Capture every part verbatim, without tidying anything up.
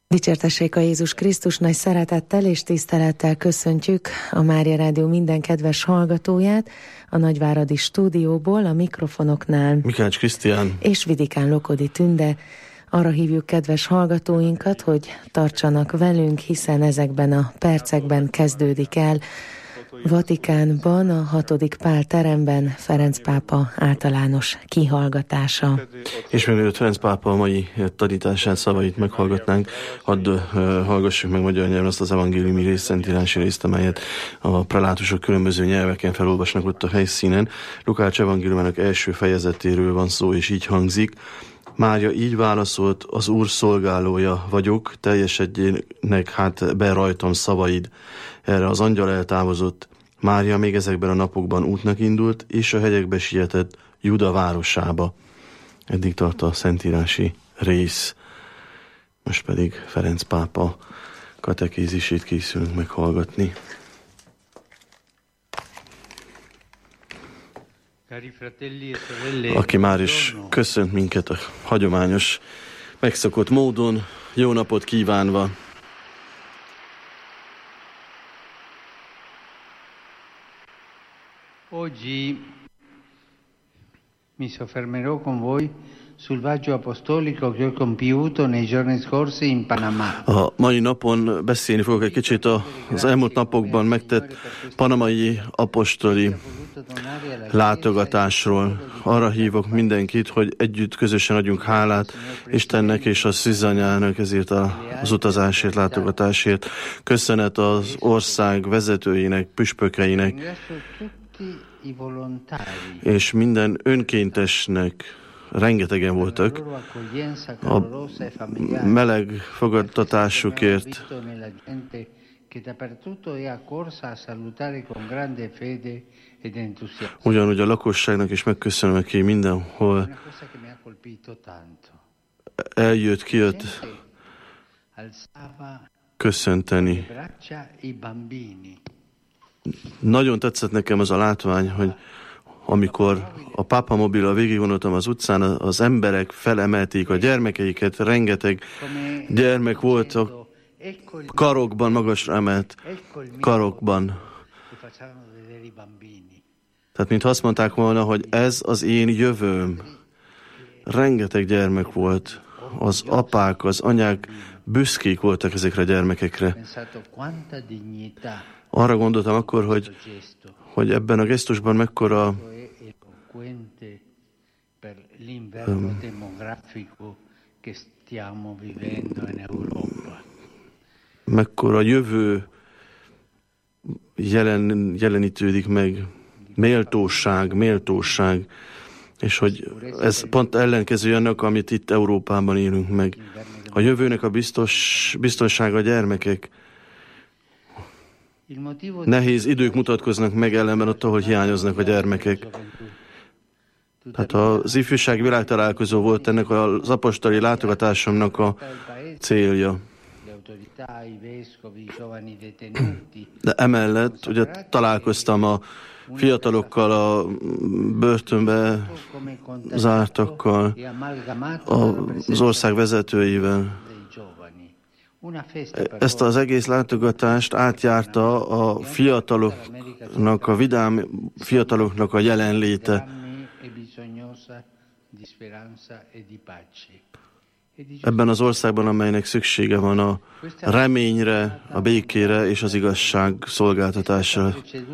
Dicsértessék a Jézus Krisztus, nagy szeretettel és tisztelettel köszöntjük a Mária Rádió minden kedves hallgatóját a Nagyváradi stúdióból, a mikrofonoknál Mikács Krisztián és Vidikán Lokodi Tünde. Arra hívjuk kedves hallgatóinkat, hogy tartsanak velünk, hiszen ezekben a percekben kezdődik el Vatikánban, a hatodik Pál teremben Ferenc pápa általános kihallgatása. És mielőtt Ferenc pápa a mai tanítását, szavait meghallgatnánk, hadd uh, hallgassuk meg magyar nyelven azt az evangéliumi részt, szentírási részt, amelyet a prelátusok különböző nyelveken felolvasnak ott a helyszínen. Lukács evangéliumának első fejezetéről van szó, és így hangzik: Mária így válaszolt: az Úr szolgálója vagyok, teljesedjenek hát be rajtam szavaid. Erre az angyal eltávozott. Mária még ezekben a napokban útnak indult, és a hegyekbe sietett Juda városába. Eddig tart a szentírási rész. Most pedig Ferenc pápa katekézisét készülünk meghallgatni. Aki már is köszönt minket a hagyományos, megszokott módon, jó napot kívánva. Oggi mi soffermerò con voi sul viaggio apostolico che ho compiuto nei giorni scorsi in Panama. A mai napon beszélni fogok egy kicsit az elmúlt napokban megtett panamai apostoli látogatásról. Arra hívok mindenkit, hogy együtt közösen adjunk hálát Istennek és a Szűzanyának ezért az utazásért, látogatásért. Köszönet az ország vezetőinek, püspökeinek, és minden önkéntesnek. Rengetegen voltak a meleg fogadtatásukért. Ugyanúgy a lakosságnak is megköszönöm, aki mindenhol eljött, kijött köszönteni. Nagyon tetszett nekem az a látvány, hogy amikor a Pápa Mobillal végigvonultam az utcán, az emberek felemelték a gyermekeiket, rengeteg gyermek volt a karokban, magasra emelt karokban. Tehát mintha azt mondták volna, hogy ez az én jövőm. Rengeteg gyermek volt. Az apák, az anyák büszkék voltak ezekre a gyermekekre. Arra gondoltam akkor, hogy, hogy ebben a gesztusban mekkora um, mekkora jövő jelen, jelenítődik meg, méltóság, méltóság, és hogy ez pont ellenkező annak, amit itt Európában élünk meg. A jövőnek a biztos, biztonsága a gyermekek. Nehéz idők mutatkoznak meg ellenben ott, ahol hiányoznak a gyermekek. Hát az ifjúsági világtalálkozó volt ennek az apostoli látogatásomnak a célja. De emellett ugye találkoztam a fiatalokkal, a börtönbe zártakkal, az ország vezetőivel. Ezt az egész látogatást átjárta a fiataloknak, a vidám fiataloknak a jelenléte. Ebben az országban, amelynek szüksége van a reményre, a békére és az igazság szolgáltatásra.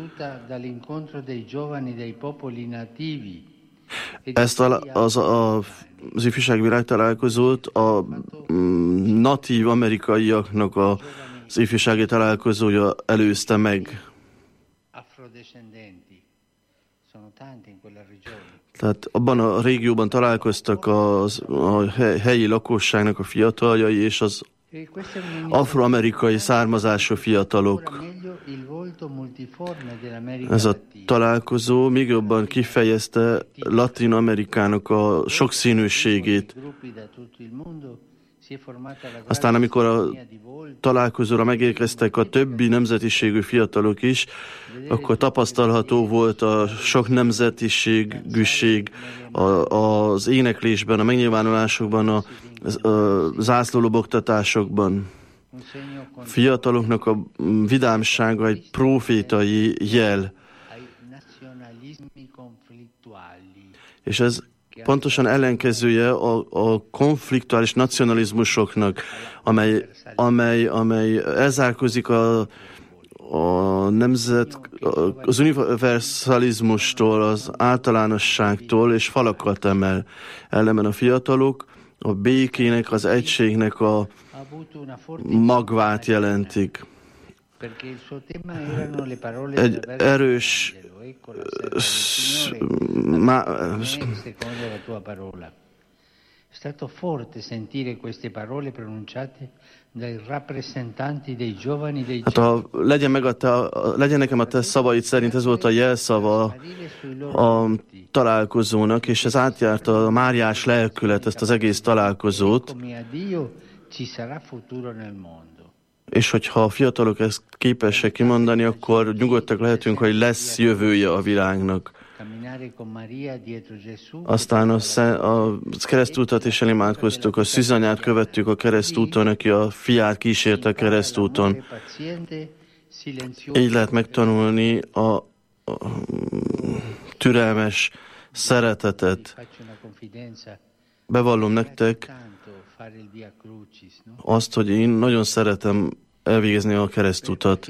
Ezt a, az, a, az ifjúsági világtalálkozót a natív amerikaiaknak a, az ifjúsági találkozója előzte meg. Tehát abban a régióban találkoztak az, a helyi lakosságnak a fiataljai és az afroamerikai származású fiatalok. Ez a találkozó még jobban kifejezte Latin Amerikának a sokszínűségét. Aztán amikor a találkozóra megérkeztek a többi nemzetiségű fiatalok is, akkor tapasztalható volt a sok nemzetiségűség az éneklésben, a megnyilvánulásokban, a, a zászlólobogtatásokban. A fiataloknak a vidámsága egy profétai jel. És ez pontosan ellenkezője a, a konfliktuális nacionalizmusoknak, amely, amely, amely elzárkózik a, a nemzet, az univerzalizmustól, az általánosságtól, és falakat emel. Ellenben a fiatalok a békének, az egységnek a magvát jelentik. Egy erős È stato forte sentire queste parole pronunciate dai rappresentanti dei giovani dei Hát a, legyen, meg a te, legyen nekem a te szavaid szerint, ez volt a jelszava a találkozónak, és ez átjárta a máriás lelkület, ezt az egész találkozót. És hogyha a fiatalok ezt képesek kimondani, akkor nyugodtak lehetünk, hogy lesz jövője a világnak. Aztán a, a keresztútat is elimádkoztuk, a szűzanyát követtük a keresztúton, aki a fiát kísérte a keresztúton. Így lehet megtanulni a, a türelmes szeretetet. Bevallom nektek azt, hogy én nagyon szeretem elvégezni a keresztutat,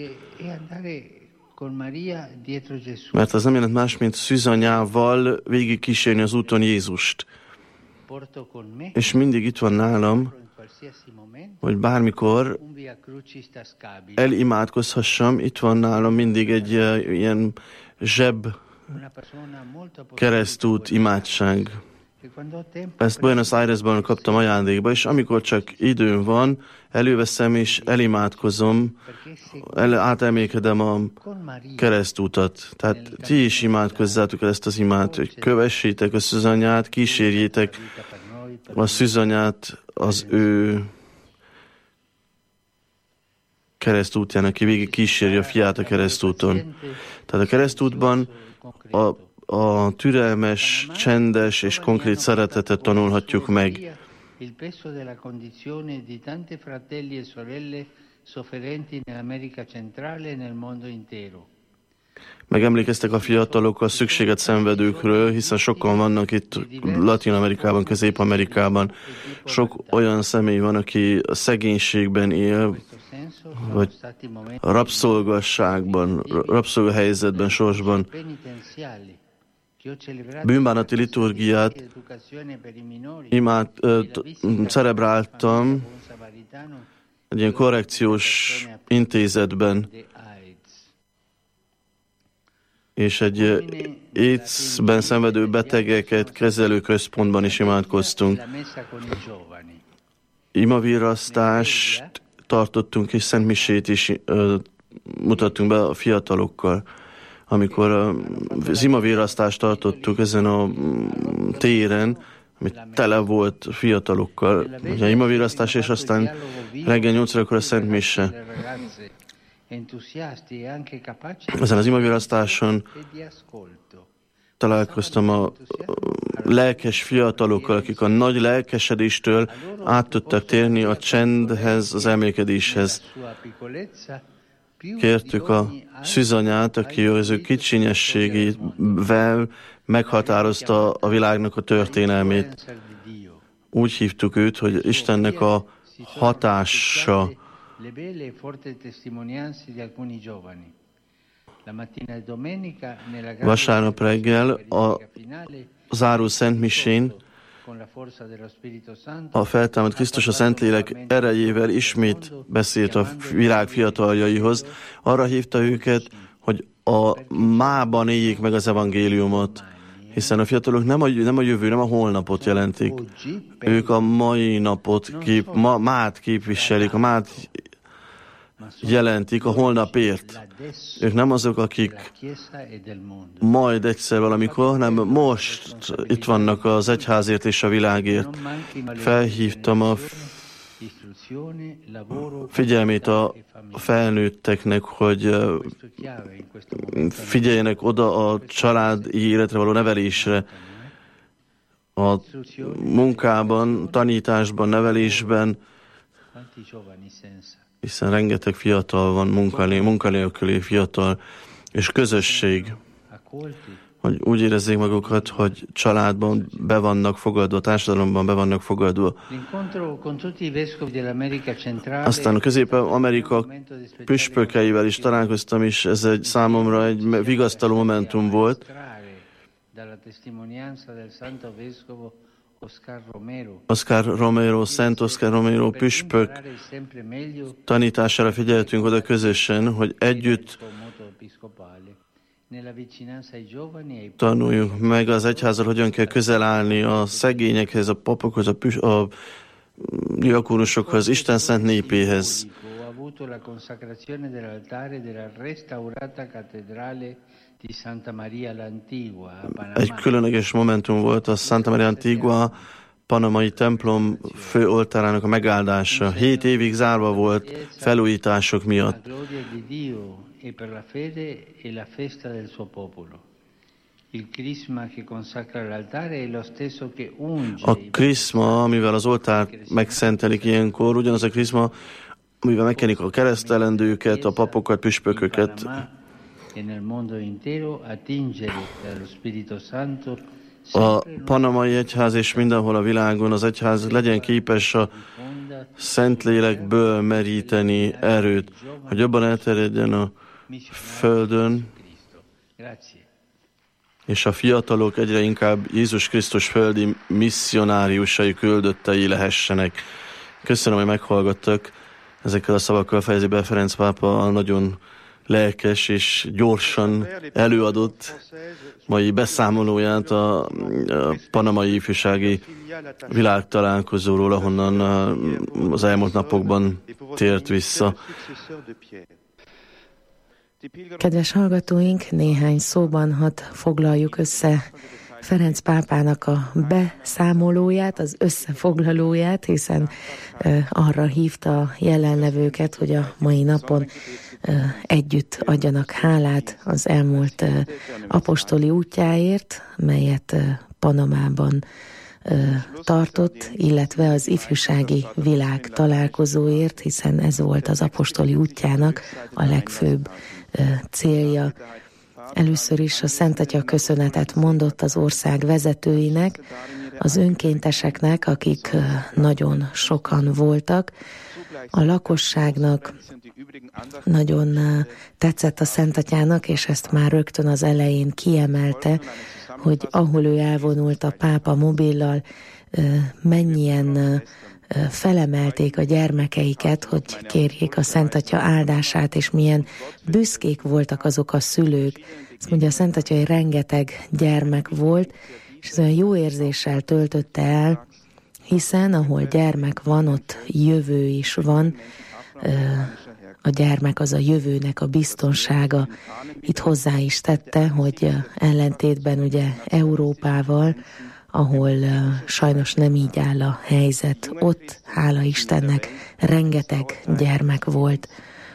mert az nem jelent más, mint szűzanyával végig kísérni az úton Jézust. És mindig itt van nálam, hogy bármikor elimádkozhassam, itt van nálam mindig egy uh, ilyen zseb keresztút imádság. Ezt Buenos Airesban kaptam ajándékba, és amikor csak időm van, előveszem és elimádkozom, el, átemelkedem a keresztútat. Tehát ti is imádkozzátok el ezt az imát, hogy kövessétek a szűzanyát, kísérjétek a szűzanyát az ő keresztútján, aki végig kíséri a fiát a keresztúton. Tehát a keresztútban a a türelmes, csendes és konkrét szeretetet tanulhatjuk meg. Megemlékeztek a fiatalok a szükséget szenvedőkről, hiszen sokan vannak itt Latin-Amerikában, Közép-Amerikában. Sok olyan személy van, aki a szegénységben él, vagy rabszolgasságban, rabszolgahelyzetben, sorsban. Bűnbánati liturgiát imád, ö, celebráltam egy ilyen korrekciós intézetben, és egy AIDS-ben szenvedő betegeket kezelő központban is imádkoztunk. Imavirasztást tartottunk, és szentmisét is ö, mutattunk be a fiatalokkal. Amikor az imavérasztást tartottuk ezen a téren, ami tele volt fiatalokkal, ugye imavérasztás, és aztán reggel nyolckor a Szent Mise. Ezen az imavérasztáson találkoztam a lelkes fiatalokkal, akik a nagy lelkesedéstől át tudtak térni a csendhez, az emelkedéshez. Kértük a szűzanyát, aki az ő kicsinyességével meghatározta a világnak a történelmét. Úgy hívtuk őt, hogy Istennek a hatása. Vasárnap reggel a záró szentmisén a feltámadt Krisztus a Szentlélek erejével ismét beszélt a világ fiataljaihoz. Arra hívta őket, hogy a mában éljék meg az evangéliumot, hiszen a fiatalok nem a, nem a jövő, nem a holnapot jelentik. Ők a mai napot, kép, ma, mát képviselik, a mát jelentik a holnapért. Ők nem azok, akik majd egyszer valamikor, hanem most itt vannak az egyházért és a világért. Felhívtam a figyelmét a felnőtteknek, hogy figyeljenek oda a családi életre való nevelésre, a munkában, tanításban, nevelésben, hiszen rengeteg fiatal van, munkanélküli fiatal, és közösség, hogy úgy érezzék magukat, hogy családban be vannak fogadva, társadalomban be vannak fogadva. Aztán a Közép-Amerika püspökeivel is találkoztam, és ez egy számomra egy vigasztaló momentum volt. Oscar Romero, Szent Oscar Romero püspök tanítására figyeltünk oda közösen, hogy együtt tanuljuk meg az egyházzal, hogyan kell közel állni a szegényekhez, a papokhoz, a, püs- a diakónusokhoz, Isten szent népéhez. Egy különleges momentum volt a Santa Maria Antigua panamai templom főoltárának a megáldása. Hét évig zárva volt felújítások miatt. A kriszma, amivel az oltárt megszentelik ilyenkor, ugyanaz a kriszma, amivel megkenik a keresztelendőket, a papokat, püspököket. A panamai egyház és mindenhol a világon az egyház legyen képes a Szentlélekből meríteni erőt, hogy jobban elterjedjen a földön, és a fiatalok egyre inkább Jézus Krisztus földi misszionáriusai, küldöttei lehessenek. Köszönöm, hogy meghallgattak. Ezekkel a szavakkal fejezi be Ferenc pápa a nagyon lelkes és gyorsan előadott mai beszámolóját a, a panamai ifjúsági világtalálkozóról, ahonnan az elmúlt napokban tért vissza. Kedves hallgatóink, néhány szóban hadd foglaljuk össze Ferenc pápának a beszámolóját, az összefoglalóját, hiszen uh, arra hívta a jelenlevőket, hogy a mai napon uh, együtt adjanak hálát az elmúlt uh, apostoli útjáért, melyet uh, Panamában uh, tartott, illetve az ifjúsági világ találkozóért, hiszen ez volt az apostoli útjának a legfőbb uh, célja. Először is a Szent Atya köszönetet mondott az ország vezetőinek, az önkénteseknek, akik nagyon sokan voltak, a lakosságnak. Nagyon tetszett a Szent Atyának, és ezt már rögtön az elején kiemelte, hogy ahol ő elvonult a pápa mobillal, mennyien felemelték a gyermekeiket, hogy kérjék a Szent Atya áldását, és milyen büszkék voltak azok a szülők. Ezt mondja, a Szent Atya, hogy rengeteg gyermek volt, és ez olyan jó érzéssel töltötte el, hiszen ahol gyermek van, ott jövő is van. A gyermek az a jövőnek a biztonsága. Itt hozzá is tette, hogy ellentétben ugye Európával, ahol uh, sajnos nem így áll a helyzet. Ott, hála Istennek, rengeteg gyermek volt.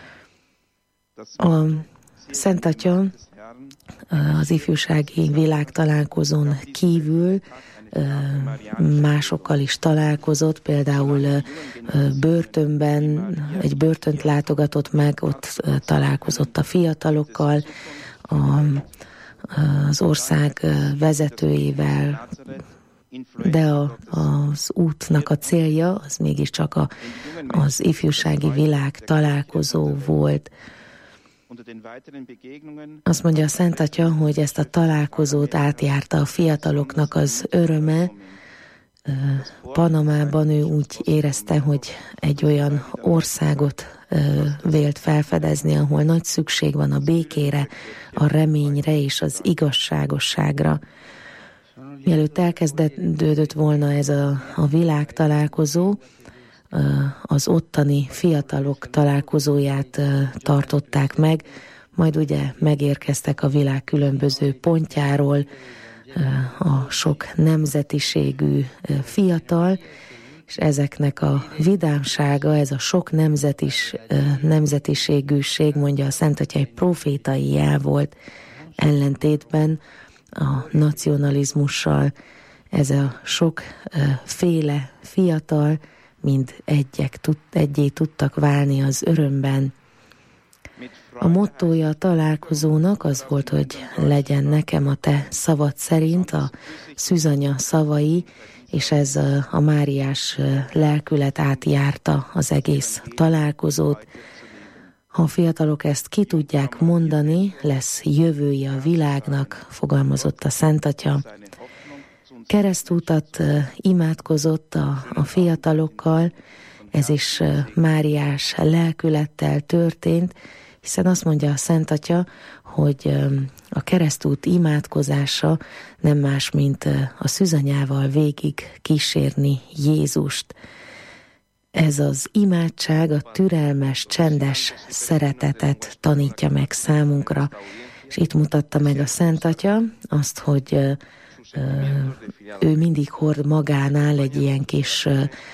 A Szent Atya uh, az ifjúsági világtalálkozón kívül uh, másokkal is találkozott, például uh, börtönben, egy börtönt látogatott meg, ott uh, találkozott a fiatalokkal, a az ország vezetőivel, de a, az útnak a célja az mégiscsak a, az ifjúsági világ találkozó volt. Azt mondja a Szent Atya, hogy ezt a találkozót átjárta a fiataloknak az öröme. Panamában ő úgy érezte, hogy egy olyan országot vélt felfedezni, ahol nagy szükség van a békére, a reményre és az igazságosságra. Mielőtt elkezdődött volna ez a, a világ találkozó, az ottani fiatalok találkozóját tartották meg, majd ugye megérkeztek a világ különböző pontjáról a sok nemzetiségű fiatal, és ezeknek a vidámsága, ez a sok nemzetis, nemzetiségűség, mondja a Szent Atya, egy profétai jel volt, ellentétben a nacionalizmussal. Ez a sok féle fiatal mind egyek, egyé tudtak válni az örömben. A mottója a találkozónak az volt, hogy legyen nekem a te szavad szerint, a szűzanya szavai, és ez a máriás lelkület átjárta az egész találkozót. Ha a fiatalok ezt ki tudják mondani, lesz jövője a világnak, fogalmazott a Szent Atya. Keresztútat imádkozott a, a fiatalokkal, ez is máriás lelkülettel történt, hiszen azt mondja a Szent Atya, hogy a keresztút imádkozása nem más, mint a szűzanyával végig kísérni Jézust. Ez az imádság a türelmes, csendes szeretetet tanítja meg számunkra, és itt mutatta meg a Szent Atya azt, hogy ő mindig hord magánál egy ilyen kis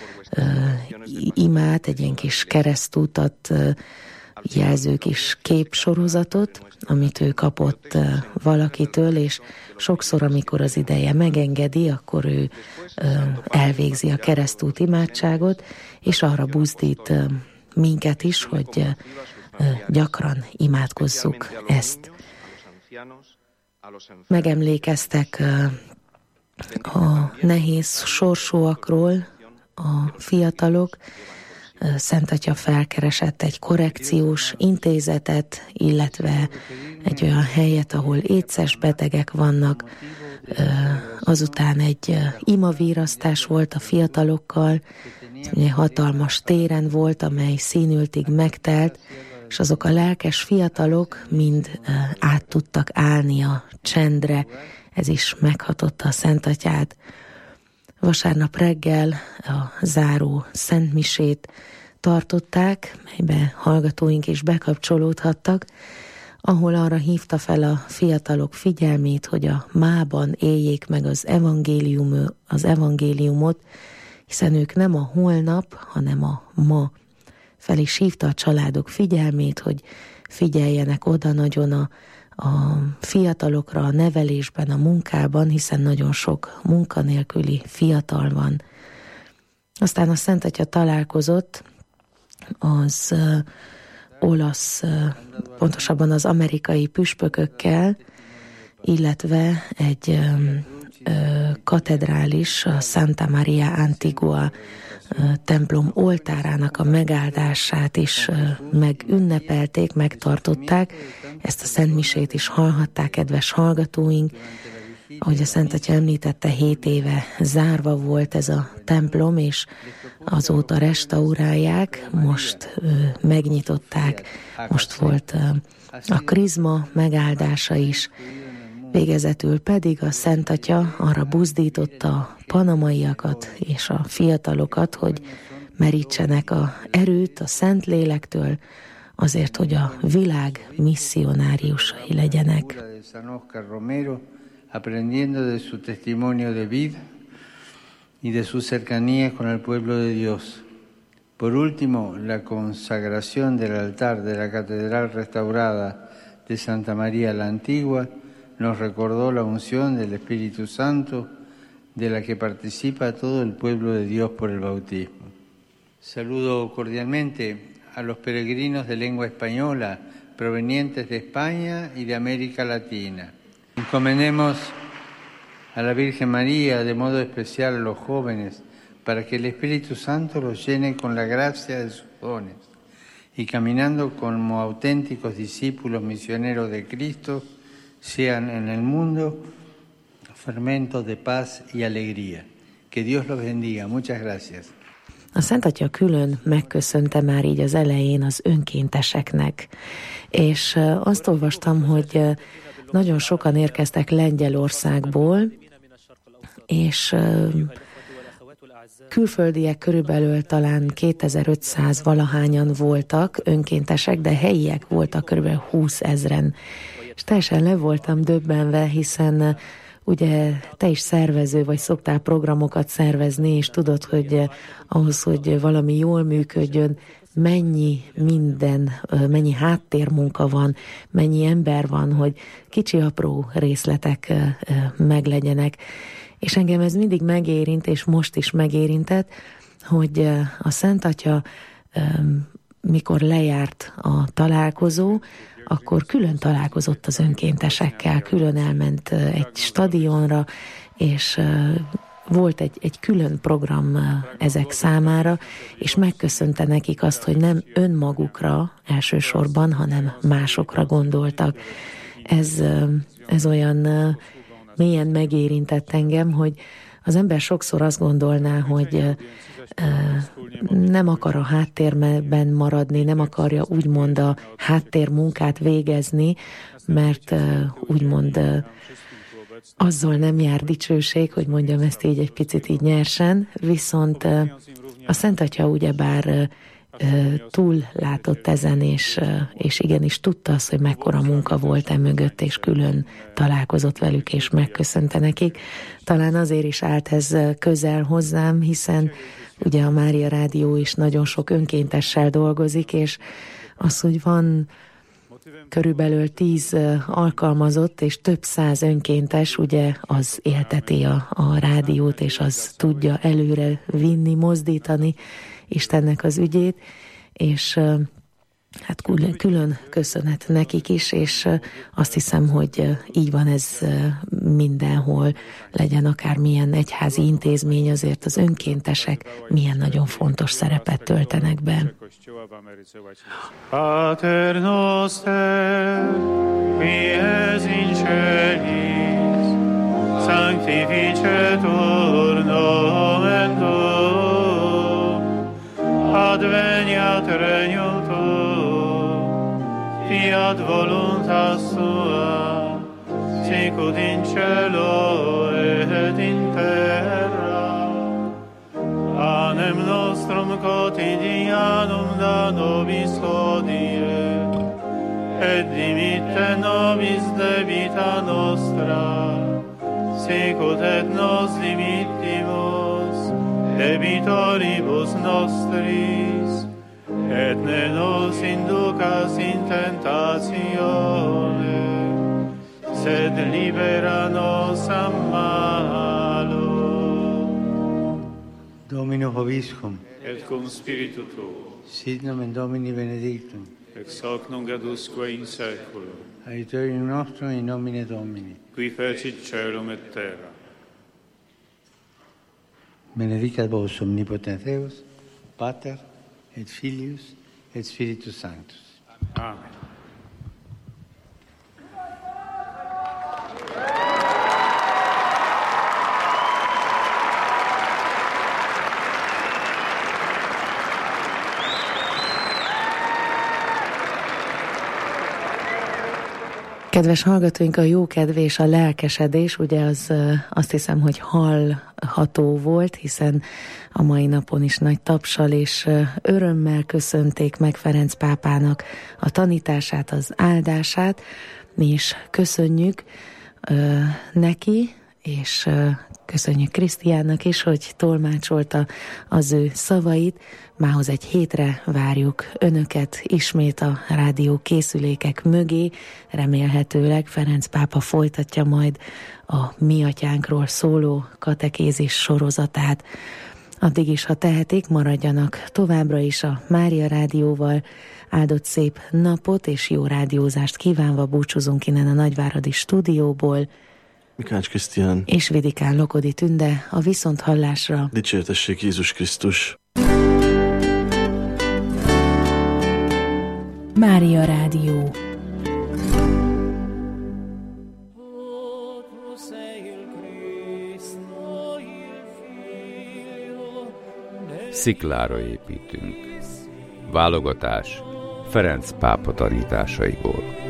imát, egy ilyen kis keresztútat, jelző kis képsorozatot, amit ő kapott valakitől, és sokszor, amikor az ideje megengedi, akkor ő elvégzi a keresztút imádságot, és arra buzdít minket is, hogy gyakran imádkozzuk ezt. Megemlékeztek a nehéz sorsúakról a fiatalok. Szent Atya felkeresett egy korrekciós intézetet, illetve egy olyan helyet, ahol étszes betegek vannak. Azután egy imavírasztás volt a fiatalokkal, egy hatalmas téren volt, amely színültig megtelt, és azok a lelkes fiatalok mind át tudtak állni a csendre. Ez is meghatotta a Szent Atyát. Vasárnap reggel a záró szentmisét tartották, melybe hallgatóink is bekapcsolódhattak, ahol arra hívta fel a fiatalok figyelmét, hogy a mában éljék meg az, evangélium, az evangéliumot, hiszen ők nem a holnap, hanem a ma. Fel is hívta a családok figyelmét, hogy figyeljenek oda nagyon a a fiatalokra, a nevelésben, a munkában, hiszen nagyon sok munkanélküli fiatal van. Aztán a Szent Atya találkozott az uh, olasz, uh, pontosabban az amerikai püspökökkel, illetve egy um, uh, katedrális, a Santa Maria Antigua uh, templom oltárának a megáldását is uh, megünnepelték, megtartották. Ezt a szentmisét is hallhatták, kedves hallgatóink. Ahogy a Szent Atya említette, hét éve zárva volt ez a templom, és azóta restaurálják, most ö, megnyitották, most volt ö, a krizma megáldása is. Végezetül pedig a Szent Atya arra buzdította a panamaiakat és a fiatalokat, hogy merítsenek a erőt a Szentlélektől, azért, hogy a világ misszionáriusai legyenek. Aprendiendo de su testimonio de vida y de su cercanía con el pueblo de Dios. Por último, la consagración del altar de la catedral restaurada de Santa María la Antigua nos recordó la unción del Espíritu Santo de la que participa todo el pueblo de Dios por el bautismo. Saludo cordialmente a los peregrinos de lengua española provenientes de España y de América Latina. Encomendemos a la Virgen María, de modo especial a los jóvenes, para que el Espíritu Santo los llene con la gracia de sus dones y caminando como auténticos discípulos misioneros de Cristo, sean en el mundo fermentos de paz y alegría. Que Dios los bendiga. Muchas gracias. A Szent Atya külön megköszönte már így az elején az önkénteseknek, és azt olvastam, hogy nagyon sokan érkeztek Lengyelországból, és külföldiek körülbelül talán kétezer-ötszáz valahányan voltak önkéntesek, de helyiek voltak körülbelül húszezren. És teljesen le voltam döbbenve, hiszen ugye te is szervező vagy, szoktál programokat szervezni, és tudod, hogy ahhoz, hogy valami jól működjön, mennyi minden, mennyi háttérmunka van, mennyi ember van, hogy kicsi apró részletek meglegyenek. És engem ez mindig megérint, és most is megérintett, hogy a Szent Atya, mikor lejárt a találkozó, akkor külön találkozott az önkéntesekkel, külön elment egy stadionra, és volt egy, egy külön program ezek számára, és megköszönte nekik azt, hogy nem önmagukra elsősorban, hanem másokra gondoltak. Ez, ez olyan mélyen megérintett engem, hogy az ember sokszor azt gondolná, hogy nem akar a háttérben maradni, nem akarja úgymond a háttérmunkát végezni, mert úgymond azzal nem jár dicsőség, hogy mondjam ezt így egy picit így nyersen, viszont a Szent Atya ugyebár túl látott ezen, és, és igenis tudta azt, hogy mekkora munka volt e mögött, és külön találkozott velük, és megköszönte nekik. Talán azért is állt ez közel hozzám, hiszen ugye a Mária Rádió is nagyon sok önkéntessel dolgozik, és az, hogy van körülbelül tíz alkalmazott, és több száz önkéntes, ugye az élteti a, a rádiót, és az tudja előre vinni, mozdítani Istennek az ügyét, és hát külön köszönet nekik is, és azt hiszem, hogy így van ez mindenhol, legyen akár milyen egyházi intézmény, azért az önkéntesek milyen nagyon fontos szerepet töltenek be. Pater noster, qui es in celis, sanctificetur nomen tuum, adveniat regnum tuum, fiat voluntas tua, sicut in cielo et in terra. Panem nostrum quotidianum da nobis hodie, et dimitte nobis debita nostra, sicut et nos dimittimus debitoribus nostris, et ne nos inducas in tentatione, sed libera nos a malo. Dominus vobiscum, et cum spiritu tuo, sit nomen Domini benedictum, ex hoc nunc et usque in saeculum, aiuterium nostrum in nomine Domini. qui fecit caelum et terra. Benedicat vos omnipotens Deus, Pater et Filius et Spiritus Sanctus. Amen. Kedves hallgatóink, a jókedv és a lelkesedés, ugye az azt hiszem, hogy hallható volt, hiszen a mai napon is nagy tapssal és örömmel köszönték meg Ferenc pápának a tanítását, az áldását. Mi is köszönjük neki, és köszönjük Krisztiánnak is, hogy tolmácsolta az ő szavait. Mához egy hétre várjuk önöket ismét a rádió készülékek mögé. Remélhetőleg Ferenc pápa folytatja majd a Mi Atyánkról szóló katekézis sorozatát. Addig is, ha tehetik, maradjanak továbbra is a Mária Rádióval. Áldott szép napot és jó rádiózást kívánva búcsúzunk innen a nagyváradi stúdióból. Mikács Krisztián és Vidikán Lokodi Tünde, a viszonthallásra. Dicsértessék Jézus Krisztus. Mária Rádió. Sziklára építünk. Válogatás Ferenc pápa tanításaiból.